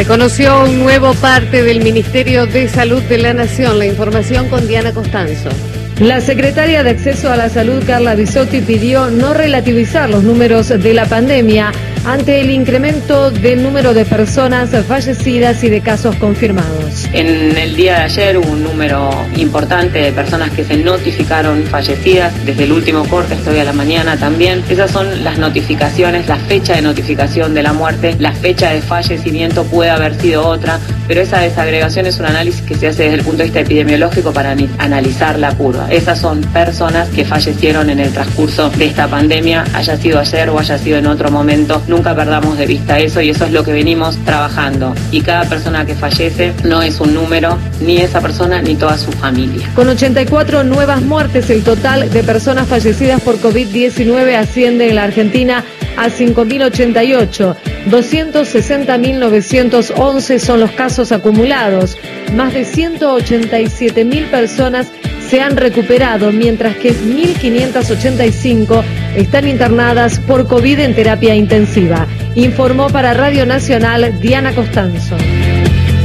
Se conoció un nuevo parte del Ministerio de Salud de la Nación. La información con Diana Costanzo. La secretaria de Acceso a la Salud, Carla Bisotti, pidió no relativizar los números de la pandemia ante el incremento del número de personas fallecidas y de casos confirmados. En el día de ayer hubo un número importante de personas que se notificaron fallecidas. Desde el último corte hasta hoy a la mañana también. Esas son las notificaciones, la fecha de notificación de la muerte. La fecha de fallecimiento puede haber sido otra, pero esa desagregación es un análisis que se hace desde el punto de vista epidemiológico para analizar la curva. Esas son personas que fallecieron en el transcurso de esta pandemia, haya sido ayer o haya sido en otro momento. Nunca perdamos de vista eso y eso es lo que venimos trabajando. Y cada persona que fallece no es un número, ni esa persona ni toda su familia. Con 84 nuevas muertes, el total de personas fallecidas por COVID-19 asciende en la Argentina a 5.088. 260.911 son los casos acumulados. Más de 187.000 personas se han recuperado, mientras que 1.585 están internadas por COVID en terapia intensiva. Informó para Radio Nacional Diana Costanzo.